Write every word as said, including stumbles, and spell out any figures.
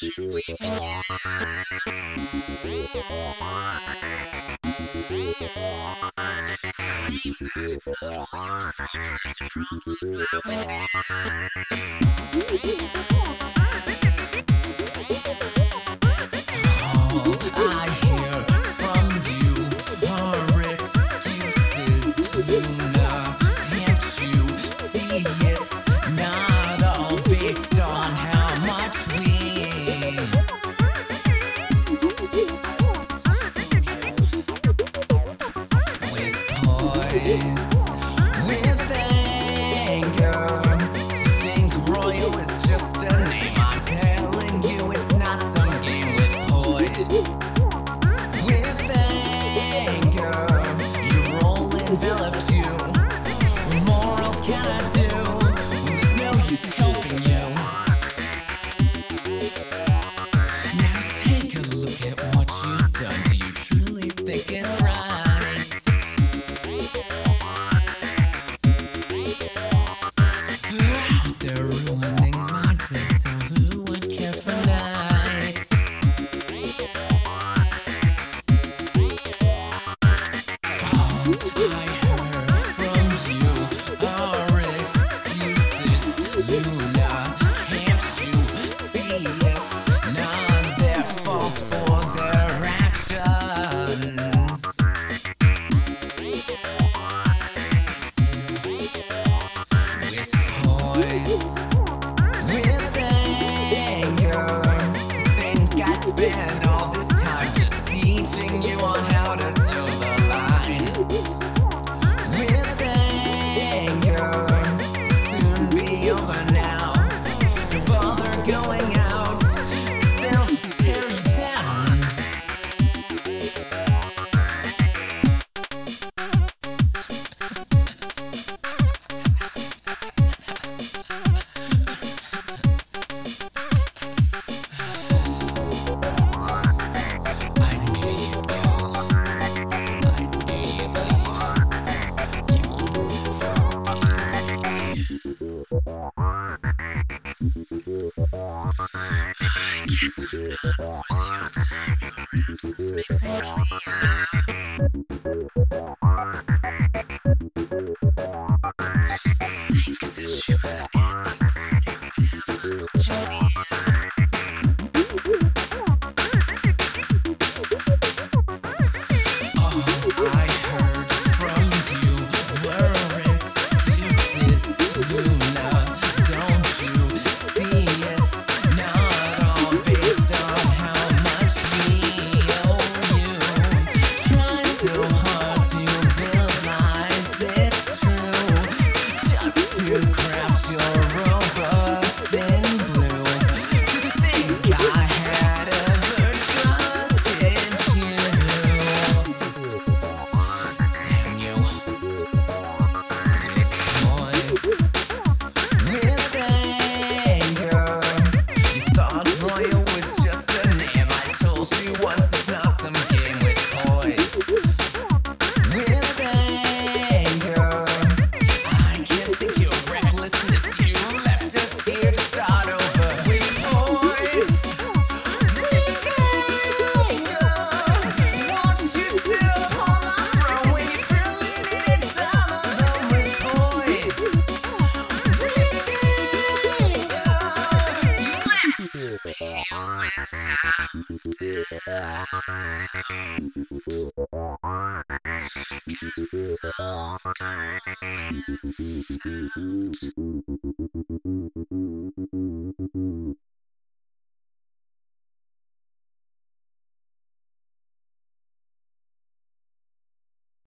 should we begin? Scream that it's not all your fault, there's problems that all I hear from you are excuses, Luna. Can't you see it's not all based on how much we with poise, with anger. You think Royal is just a name? I'm telling you it's not some game. With poise, with anger, your role enveloped you. What more else can I do when there's no use helping you? Now take a look at what you've done. Do you truly think it's right? Out there ruining my day, so who would care for night? All I heard from you are excuses, Luna. Can't you see it's not their fault for their actions? With poise, with anger, to think I spent all this time just teaching you on how to toe the line. With anger, soon be over now. Don't bother going out, 'cause they'll just tear you down. I knew you'd go, I knew you'd leave. You will never be me. I guess I'm not worth your time. Your absence makes it clear. To think that you had anywhere you ever looked your dear. All I heard from you were excuses, Luna. Don't you see it's not all based on how much we owe you? Trying so hard to build lies, it's true, just to craft your robots in blue. To think I had ever trusted you. Damn you. With poise, with anger, you thought Royal was just a name. I told you once it's not some game. With poise, with anger, I can't take your recklessness. You left us here to start over. With poise, with anger, won't you sit upon my throne when you truly needed some alone? With poise, with anger, you left me without. Guess I'll go without.